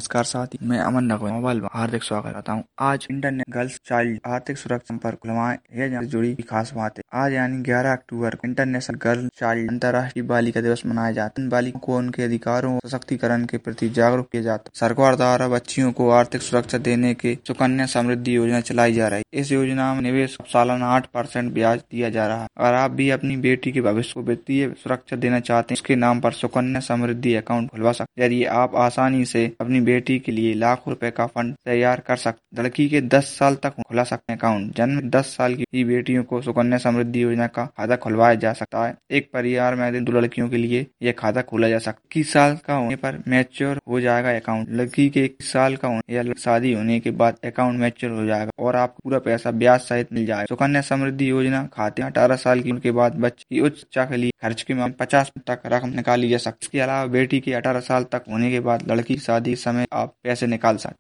नमस्कार साथी, मैं अमन नगवा मोबाइल में हार्दिक स्वागत करता हूँ। आज इंटरनेट गर्ल्स चाइल्ड आर्थिक सुरक्षा पर खुलवाएं यह जुड़ी खास बात है। आज यानी 11 अक्टूबर को इंटरनेशनल गर्ल चाइल्ड अंतर्राष्ट्रीय बालिका दिवस मनाया जाता है। इन बालिकाओं को उनके अधिकारों और सशक्तिकरण के प्रति जागरूक किया जाता है। सरकार द्वारा बच्चियों को आर्थिक सुरक्षा देने के सुकन्या समृद्धि योजना चलाई जा रही है। इस योजना में निवेश सालाना 8% ब्याज दिया जा रहा है। अगर आप भी अपनी बेटी के भविष्य को वित्तीय सुरक्षा देना चाहते हैं, उसके नाम पर सुकन्या समृद्धि अकाउंट खुलवा सकते हैं। यदि आप आसानी से अपनी बेटी के लिए लाखों रुपए का फंड तैयार कर सकते। लड़की के 10 साल तक खुला सकते हैं अकाउंट। जन्म 10 साल की बेटियों को सुकन्या समृद्धि योजना का खाता खुलवाया जा सकता है। एक परिवार में 2 लड़कियों के लिए यह खाता खोला जा सकता है। 21 साल का होने पर मैच्योर हो जाएगा अकाउंट। लड़की के 21 साल का होने या शादी होने के बाद अकाउंट मैच्योर हो जाएगा और आपको पूरा पैसा ब्याज सहित मिल जाएगा। सुकन्या समृद्धि योजना खाते 18 साल की उम्र के बाद बच्चे की उच्च शिक्षा के लिए खर्च के 50 तक रकम निकाली जा सकती है। इसके अलावा बेटी के 18 साल तक होने के बाद लड़की की शादी के समय आप पैसे निकाल सकते।